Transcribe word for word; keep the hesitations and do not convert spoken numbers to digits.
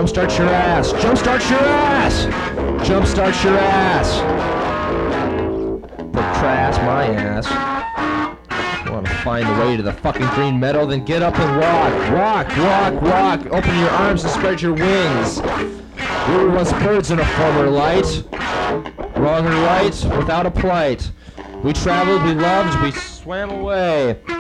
Jumpstart your ass. Jumpstart your ass. Jumpstart your ass. Procrast my ass. You want to find the way to the fucking green meadow? Then get up and walk. Walk, walk, walk. Open your arms and spread your wings. We were once birds in a former light. Wrong or right, without a plight. We traveled, we loved, we swam away.